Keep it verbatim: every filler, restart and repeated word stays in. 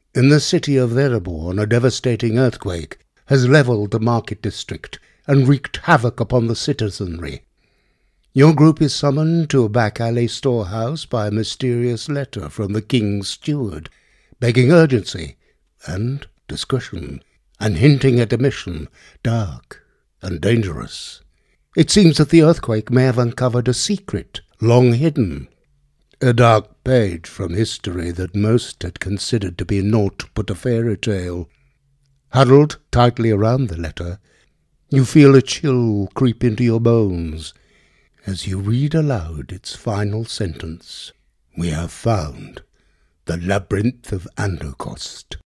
In the city of Erebor, a devastating earthquake has levelled the market district and wreaked havoc upon the citizenry. Your group is summoned to a back-alley storehouse by a mysterious letter from the king's steward, begging urgency and discretion, and hinting at a mission dark and dangerous. It seems that the earthquake may have uncovered a secret long hidden, a dark page from history that most had considered to be naught but a fairy tale. Huddled tightly around the letter, you feel a chill creep into your bones as you read aloud its final sentence. We have found the Labyrinth of Andokost.